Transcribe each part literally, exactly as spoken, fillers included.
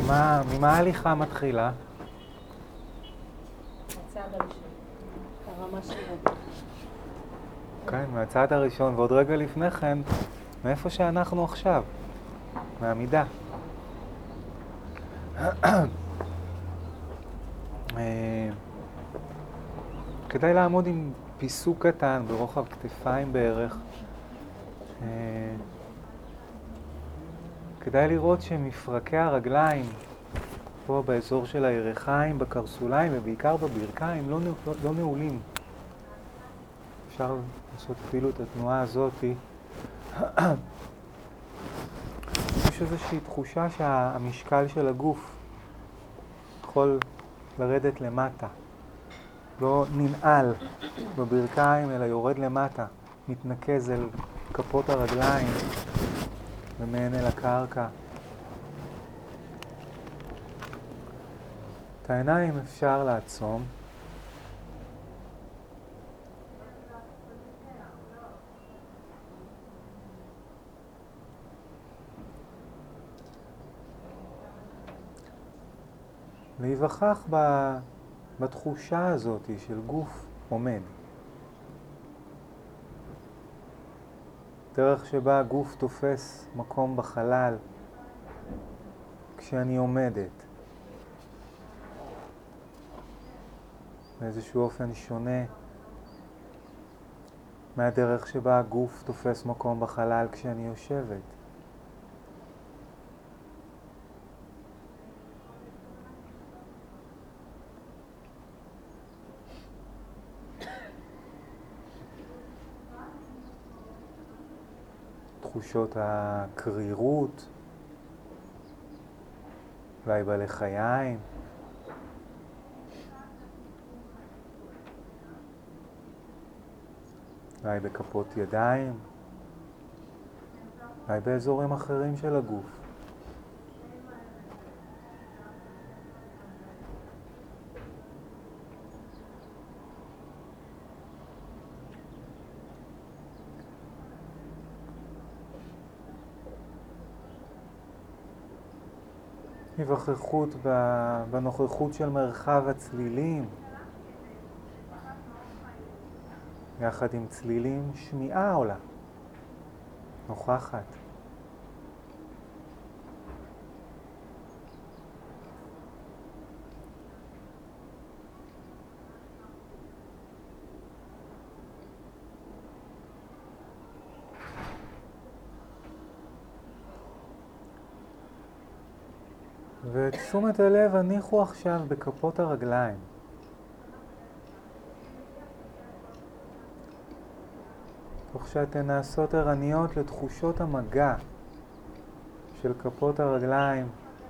ממה, ממה ההליכה מתחילה? הצעד הראשון, הרמה של רגל. כן, מהצעד הראשון, ועוד רגע לפני כן, מאיפה שאנחנו עכשיו, מהמידה. כדאי לעמוד עם פיסוק קטן ברוחב כתפיים בערך. כדאי לראות שמפרקי הרגליים, פה באזור של הירכיים, בקרסוליים ובעיקר בברכיים, לא, לא, לא נעולים. אפשר לעשות אפילו את התנועה הזאת. יש איזושהי תחושה שהמשקל של הגוף יכול לרדת למטה. לא ננעל בברכיים, אלא יורד למטה, מתנקז אל כפות הרגליים ומעין אל הקרקע. את העיניים אפשר לעצום. להיווכח בתחושה הזאת של גוף עומד. דרך שבה הגוף תופס מקום בחלל כשאני עומדת. באיזשהו אופן שונה מהדרך שבה הגוף תופס מקום בחלל כשאני יושבת. תחושות הקרירות, אולי בלחיים, אולי בכפות ידיים, אולי באזורים אחרים של הגוף. היווכחות בנוכחות של מרחב הצלילים, יחד עם צלילים שמיעה עולה, נוכחת. ואת תשומת הלב הניחו עכשיו בכפות הרגליים. תוך שאתן נעשות ערניות לתחושות המגע של כפות הרגליים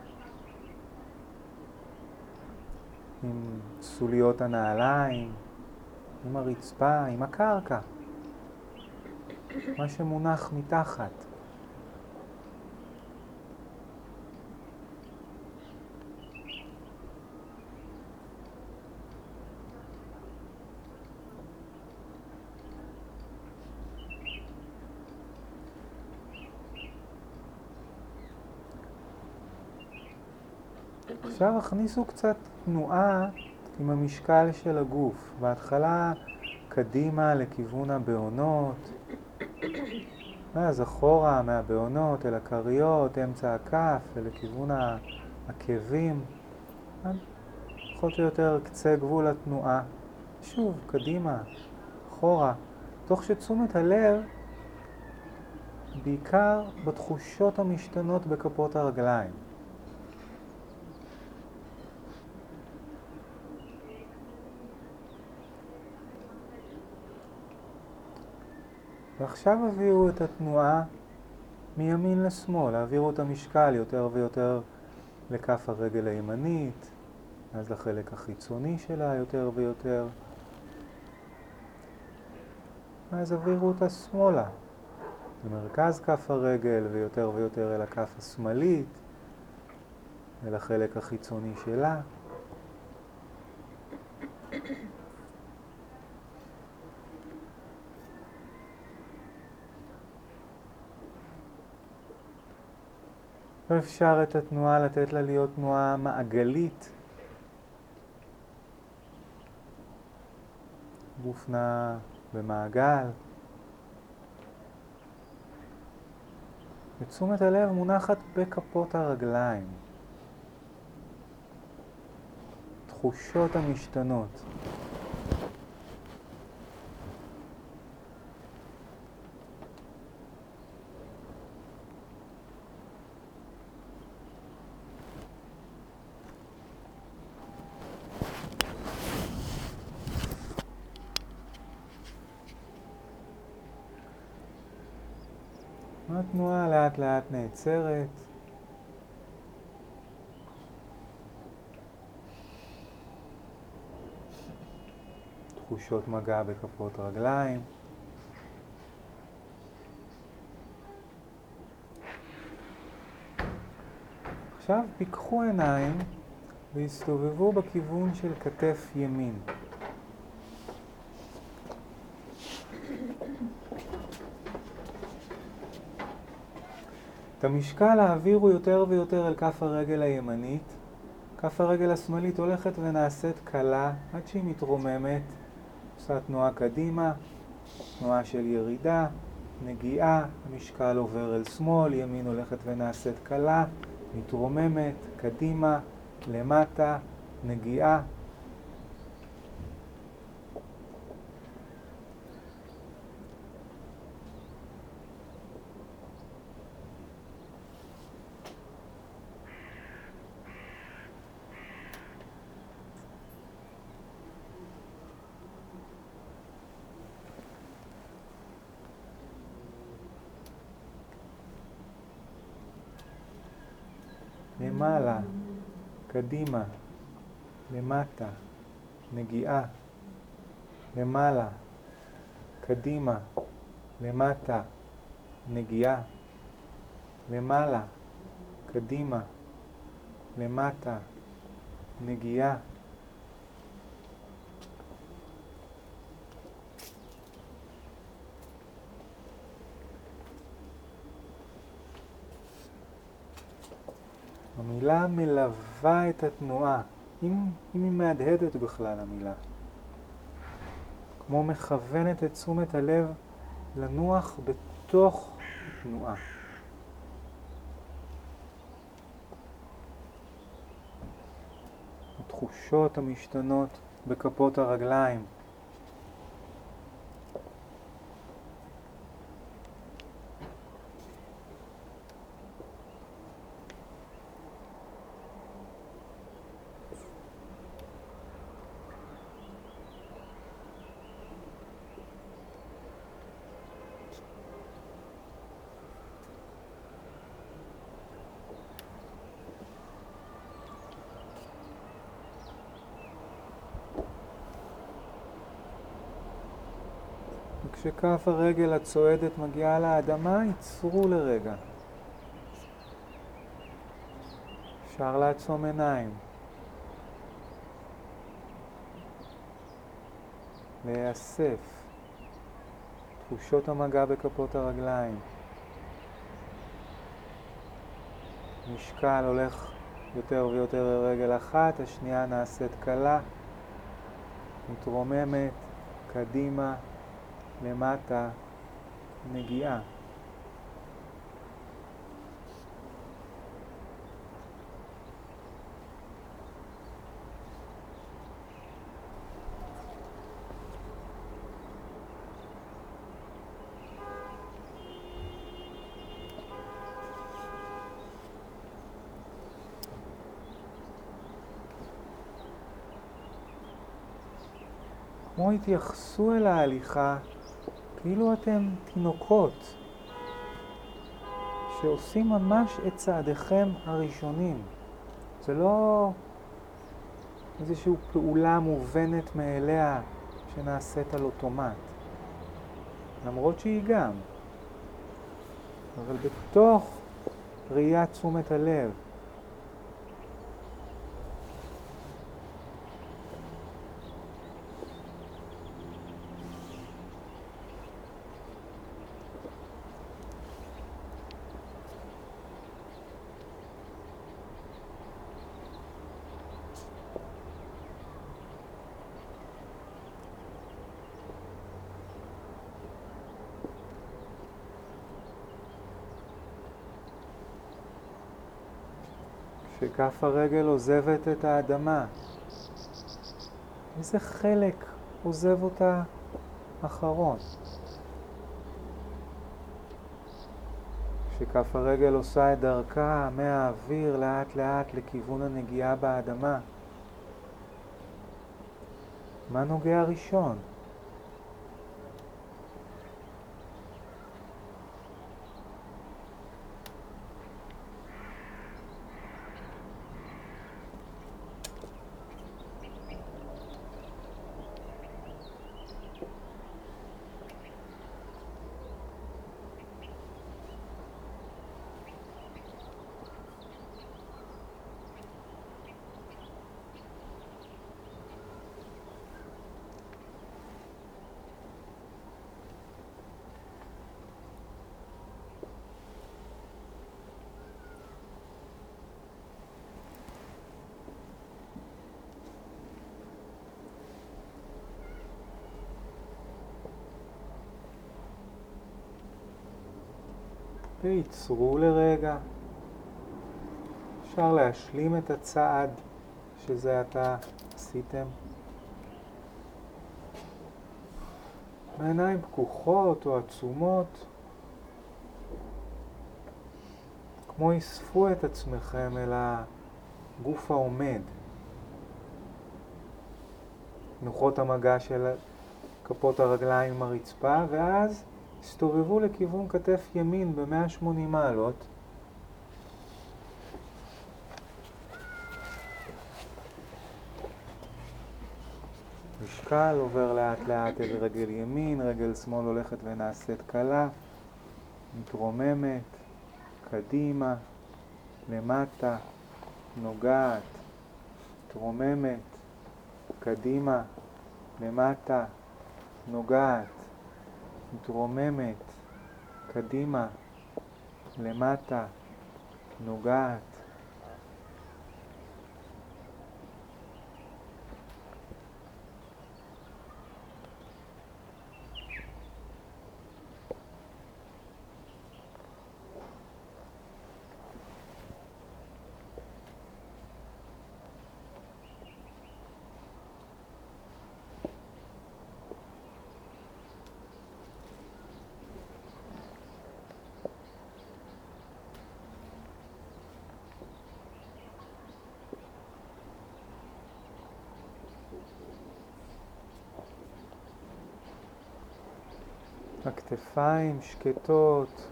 עם סוליות הנעליים, עם הרצפה, עם הקרקע, מה שמונח מתחת. עכשיו הכניסו קצת תנועה עם המשקל של הגוף. בהתחלה קדימה לכיוון הבעונות, ואז אחורה מהבעונות אל הכריות, אמצע הכף, ולכיוון העקבים. פחות או יותר קצה גבול התנועה. שוב, קדימה, אחורה, תוך שתשומת הלב בעיקר בתחושות המשתנות בכפות הרגליים. ועכשיו הביאו את התנועה מימין לשמאל, העבירו את המשקל יותר ויותר לכף הרגל הימנית, אז לחלק החיצוני שלה יותר ויותר. אז העבירו אותה שמאלה, למרכז כף הרגל ויותר ויותר אל הכף השמאלית, אל החלק החיצוני שלה. עכשיו אפשר את התנועה לתת לה להיות תנועה מעגלית. גוף נע במעגל. ותשומת הלב מונחת בכפות הרגליים. תחושות המשתנות. התנועה לאט לאט נעצרת. תחושות מגע בכפות רגליים. עכשיו פיקחו עיניים והסתובבו בכיוון של כתף ימין. את המשקל העבירו יותר ויותר אל כף הרגל הימנית. כף הרגל השמאלית הולכת ונעשית קלה עד שהיא מתרוממת. עושה תנועה קדימה, תנועה של ירידה, נגיעה, המשקל עובר אל שמאל, ימין הולכת ונעשית קלה, מתרוממת, קדימה, למטה, נגיעה. למעלה, קדימה, למטה, נגיעה, למעלה, קדימה, למטה, נגיעה, למעלה, קדימה, למטה, נגיעה. המילה מלווה את התנועה, אם, אם היא מהדהדת בכלל המילה. כמו מכוונת את תשומת הלב לנוח בתוך התנועה. התחושות המשתנות בכפות הרגליים. וכשכף הרגל הצועדת מגיעה לאדמה, יצרו לרגע. אפשר לעצום עיניים. להיאסף. תחושות המגע בכפות הרגליים. משקל הולך יותר ויותר לרגל אחת, השנייה נעשית קלה, מתרוממת, קדימה, למטה, נגיעה. כמו התייחסו אל ההליכה, כאילו אתם תינוקות שעושים ממש את צעדיכם הראשונים. זה לא איזושהי פעולה מובנת מאליה שנעשית על אוטומט. למרות שהיא גם. אבל בתוך ראיית תשומת הלב. שכף הרגל עוזבת את האדמה. איזה חלק עוזב אותה אחרון? שכף הרגל עושה את דרכה מהאוויר לאט לאט לכיוון הנגיעה באדמה. מה נוגע ראשון? ויצרו לרגע. אפשר להשלים את הצעד שזה עתה עשיתם. בעיניים פקוחות או עצומות, כמו יספו את עצמכם אל הגוף העומד. נוחות המגע של כפות הרגליים עם הרצפה, ואז הסתובבו לכיוון כתף ימין ב-מאה ושמונים מעלות. משקל עובר לאט לאט אל רגל ימין, רגל שמאל הולכת ונעשית קלה, מתרוממת, קדימה, למטה, נוגעת, מתרוממת, קדימה, למטה, נוגעת, מתרוממת, קדימה, למטה, נוגעת. הכתפיים שקטות,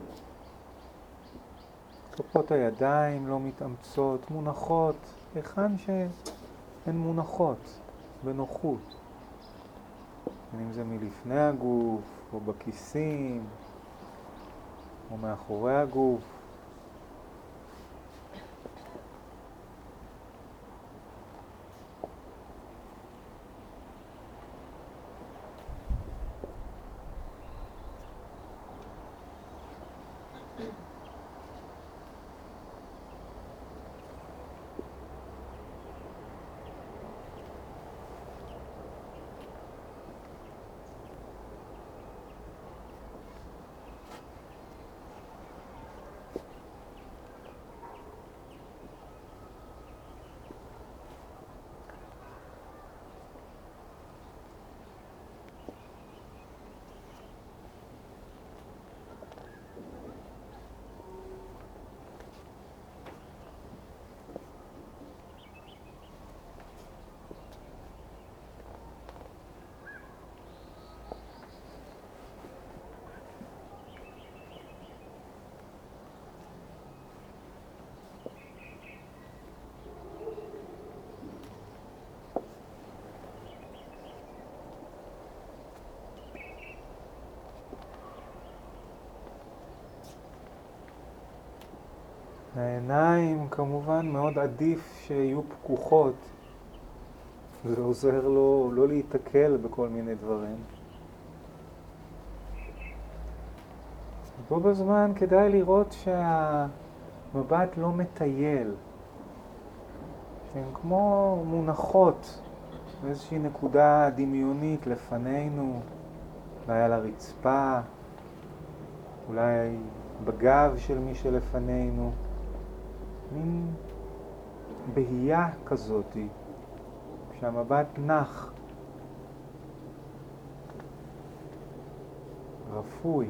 כפות הידיים לא מתאמצות, מונחות, היכן שהן מונחות, בנוחות. אם זה מלפני הגוף, או בכיסים, או מאחורי הגוף. העיניים כמובן מאוד עדיף שיהיו פקוחות, זה עוזר לו לא להתקל בכל מיני דברים. בו בזמן כדאי לראות שהמבט לא מטייל, שהן כמו מונחות באיזושהי נקודה דמיונית לפנינו, אולי על הרצפה, אולי בגב של מי שלפנינו. מין בהייה כזאת, שהמבט נח, רפוי.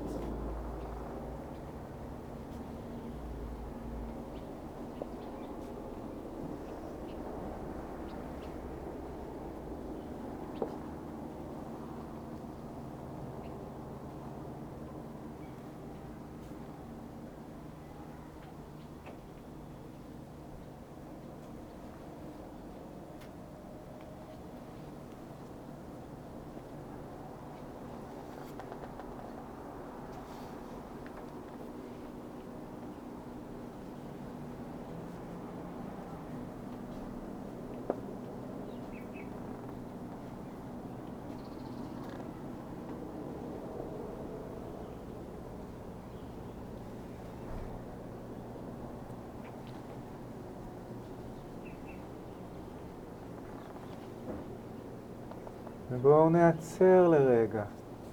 ובואו נעצר לרגע.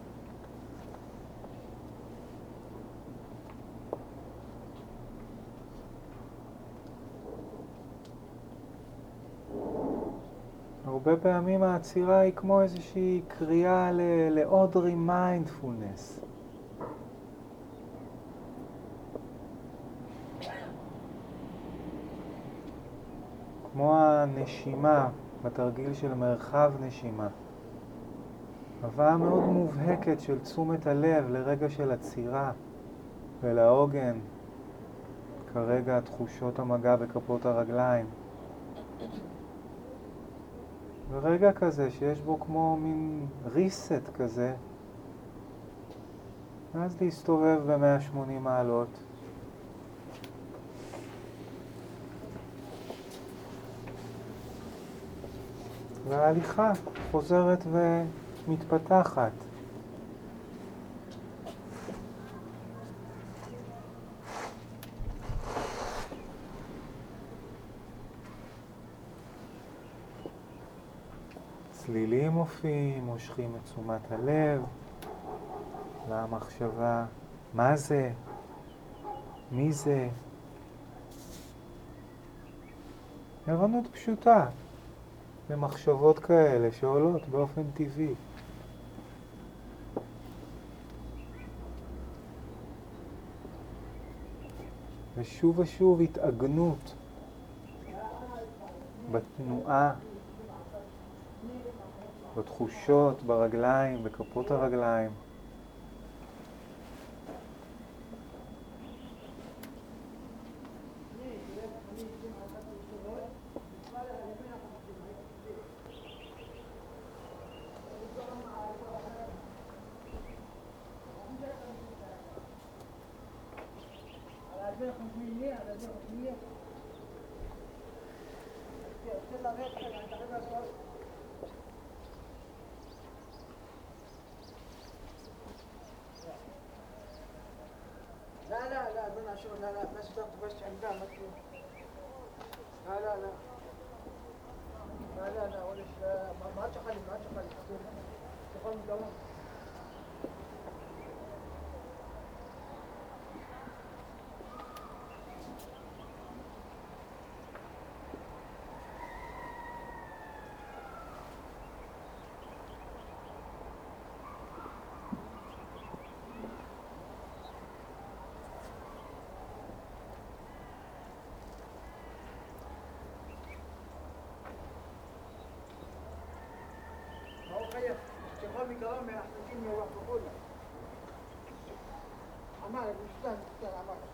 הרבה פעמים העצירה היא כמו איזושהי קריאה ל- לעוד רימיינדפולנס. כמו הנשימה בתרגיל של מרחב נשימה. הבאה מאוד מובהקת של תשומת הלב לרגע של עצירה ולעוגן, כרגע תחושות המגע בכפות הרגליים. ורגע כזה שיש בו כמו מין ריסט כזה, ואז להסתובב ב-מאה ושמונים מעלות. וההליכה חוזרת ומתפתחת. צלילים מופיעים, מושכים את תשומת הלב למחשבה, מה זה? מי זה? ערנות פשוטה למחשבות כאלה שעולות באופן טבעי. ושוב ושוב התאגנות בתנועה, בתחושות, ברגליים, בכפות הרגליים. لا لا لا بدنا شو لا لا بس بس عندنا مطلوب لا لا لا لا لا لا ولا ما ما تخلي ما تخلي تخلي دوام تخلي كلام محتاجين يوافقونا عمالك مش سهل تستاهل عمالك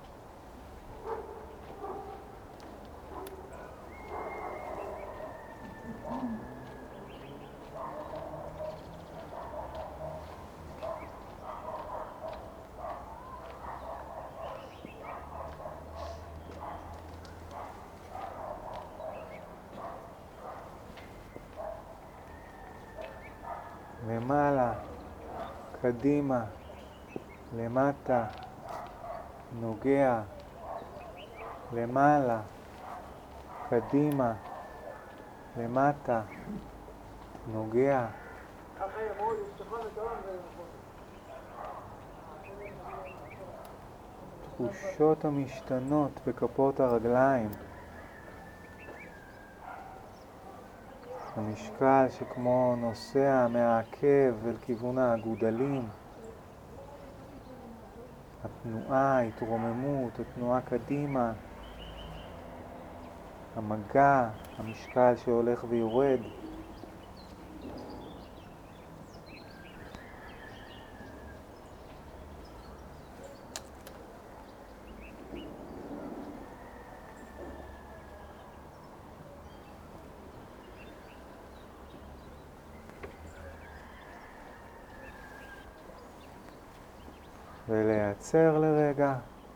למעלה, קדימה, למטה, נוגע, למעלה, קדימה, למטה, נוגע. ככה יבואו להסתכל לכלام תחושות המשתנות בכפות הרגליים. המשקל שכמו נוסע מהעקב אל כיוון האגודלים. התנועה, התרוממות, התנועה קדימה. המגע, המשקל שהולך ויורד. ולהיעצר לרגע,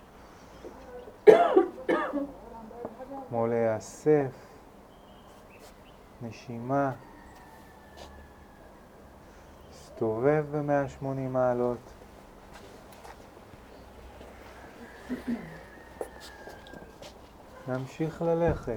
כמו להיאסף, נשימה, להסתובב ב-מאה ושמונים מעלות, להמשיך ללכת.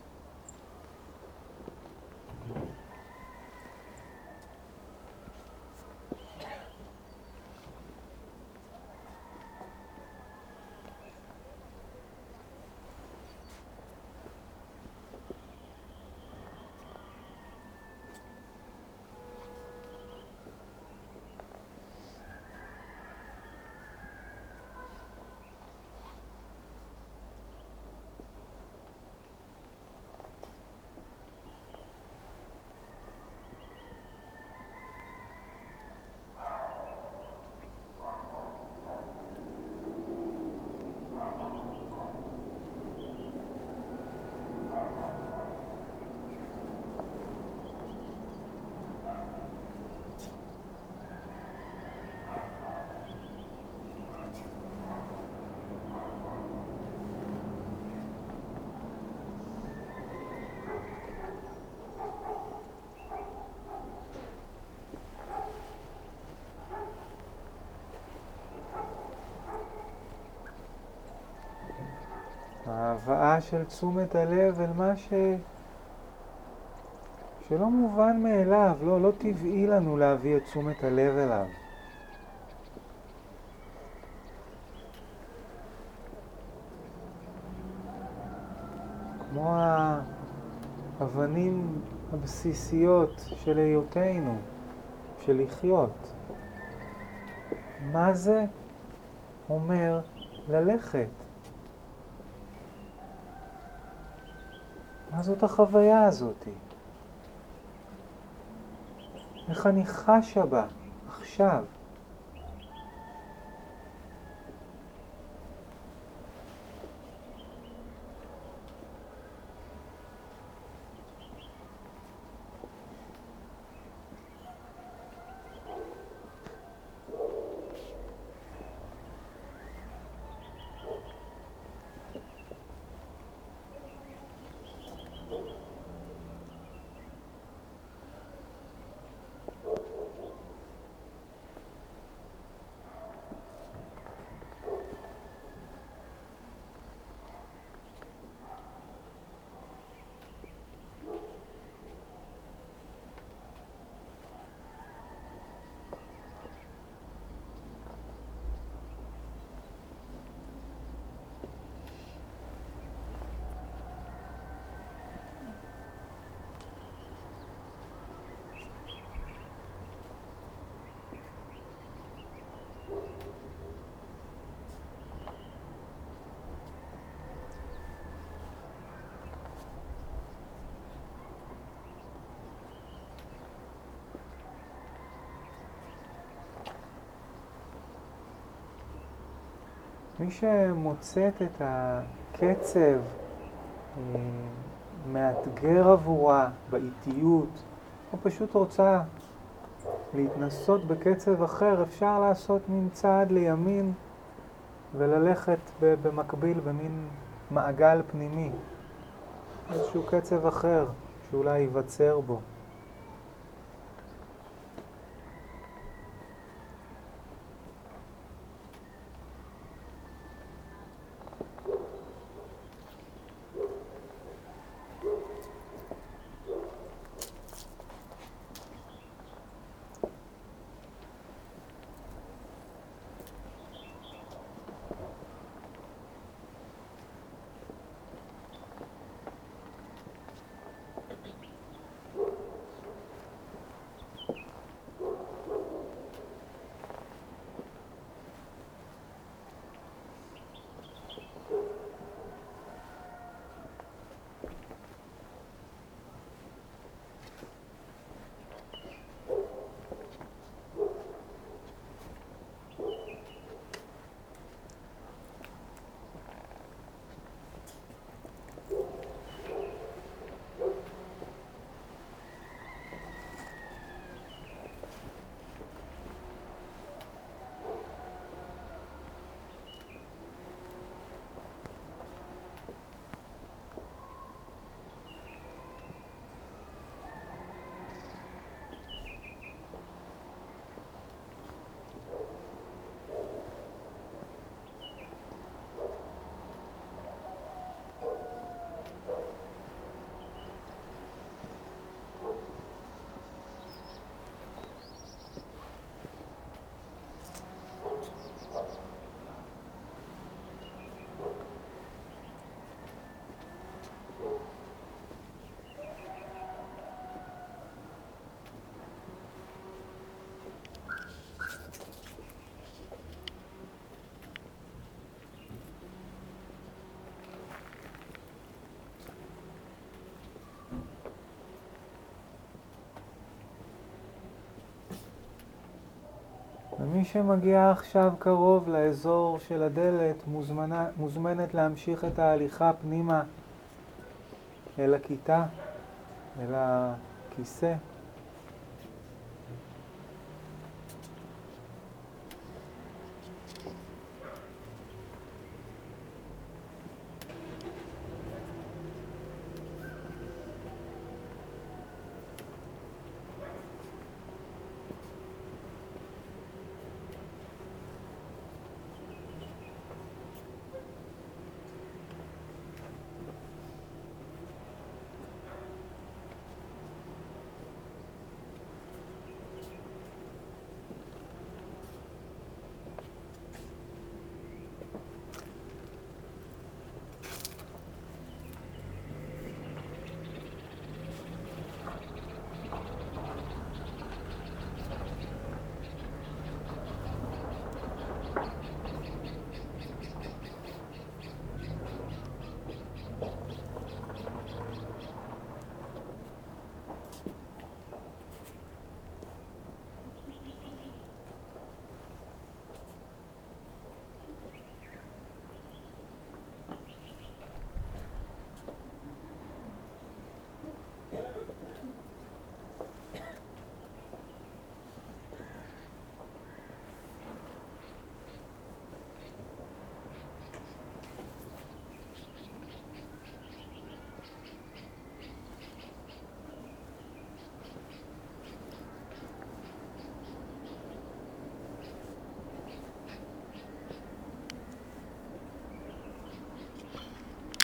ההבאה של תשומת הלב אל מה ש... שלא מובן מאליו, לא, לא טבעי לנו להביא את תשומת הלב אליו. כמו האבנים הבסיסיות של היותנו, של לחיות. מה זה אומר ללכת? מה זאת החוויה הזאת? איך אני חשה בה עכשיו? מי שמוצאת את הקצב מאתגר עבורה באיטיות, או פשוט רוצה להתנסות בקצב אחר, אפשר לעשות מין צעד לימין וללכת במקביל במין מעגל פנימי. איזשהו קצב אחר שאולי ייווצר בו. ומי שמגיעה עכשיו קרוב לאזור של הדלת מוזמנה, מוזמנת להמשיך את ההליכה פנימה אל הכיתה, אל הכיסא.